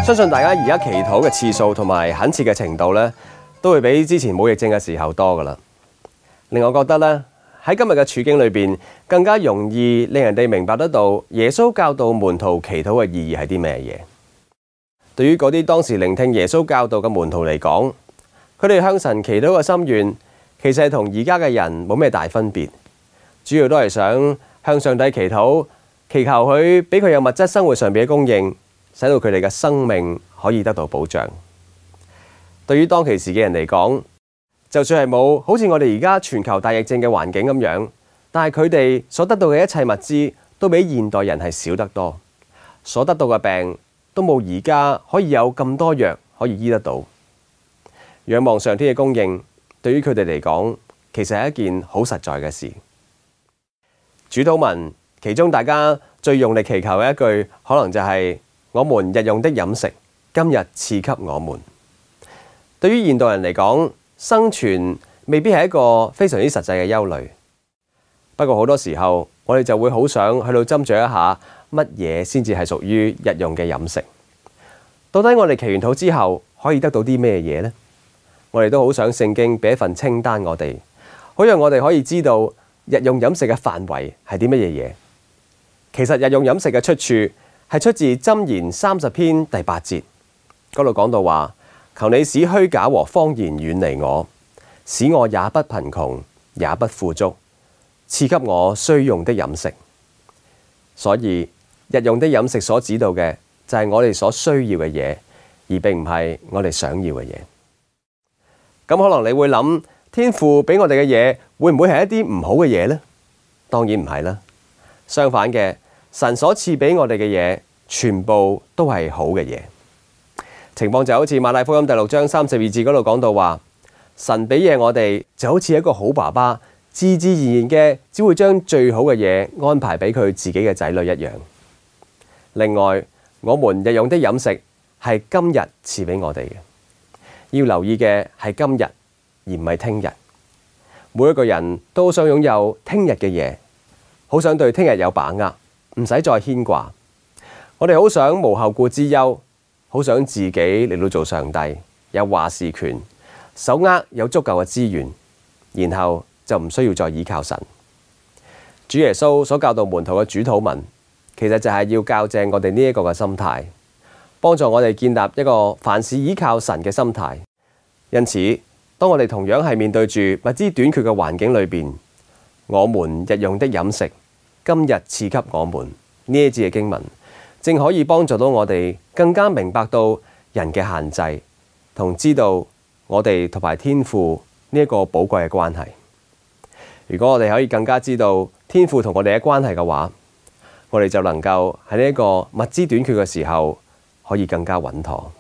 相信大家而家祈禱嘅次數同埋懇切嘅程度咧，都會比之前冇疫症嘅時候多噶啦。令我覺得咧，喺今日嘅處境裏邊，更加容易令人哋明白得到耶穌教導門徒祈禱嘅意義係啲咩嘢。對於嗰啲當時聆聽耶穌教導嘅門徒嚟講，佢哋向神祈禱嘅心願，其實係同而家嘅人冇咩大分別，主要都係想向上帝祈禱，祈求佢俾佢有物質生活上邊嘅供應，使到佢哋嘅生命可以得到保障。對於當其時嘅人嚟講，就算係冇好似我哋而家全球大疫症嘅環境咁樣，但係佢哋所得到嘅一切物資都比現代人係少得多，所得到嘅病都冇而家可以有咁多藥可以醫得到。仰望上天嘅供應，對於佢哋嚟講，其實係一件好實在嘅事。主禱文其中大家最用力祈求嘅一句，可能就係我們日用的飲食，今日賜給我們。對於現代人嚟講，生存未必係一個非常之實際嘅憂慮。不過好多時候，我哋就會好想去到斟酌一下，乜嘢先至係屬於日用嘅飲食。到底我哋祈完禱之後，可以得到啲咩嘢呢？我哋都好想聖經俾一份清單我哋，好讓我哋可以知道日用飲食嘅範圍係啲乜嘢嘢。其實日用飲食嘅出處係出自箴言30篇第8節，嗰度講到話，求你使虛假和謊言遠離我，使我也不貧窮，也不富足，賜給我需用的飲食。所以日用的飲食所指到嘅就係我哋所需要嘅嘢，而並唔係我哋想要嘅嘢。咁可能你會諗，天父俾我哋嘅嘢會唔會係一啲唔好嘅嘢呢？當然唔係啦，相反嘅，神所賜俾我哋嘅嘢全部都係好嘅嘢。情況就好似馬太福音第6章32節嗰度講到話，神俾嘢我哋就好似一個好爸爸，自自然然嘅只會將最好嘅嘢安排俾佢自己嘅仔女一樣。另外，我們日用的飲食係今日賜俾我哋嘅，要留意嘅係今日而唔係聽日。每一個人都想擁有聽日嘅嘢，好想對聽日有把握，唔使再牽掛。我哋好想無後顧之憂，好想自己嚟到做上帝，有話事權，手握有足夠嘅資源，然後就唔需要再依靠神。主耶穌所教導門徒嘅主禱文，其實就係要校正我哋呢一個嘅心態，幫助我哋建立一個凡事依靠神嘅心態。因此，當我哋同樣係面對住物資短缺嘅環境裏邊，我們日用的飲食，今日賜給我們，呢一節嘅經文，正可以幫助到我哋更加明白到人嘅限制，同知道我哋同埋天父呢一個寶貴嘅關係。如果我哋可以更加知道天父同我哋嘅關係嘅話，我哋就能夠喺呢一個物資短缺嘅時候，可以更加穩妥。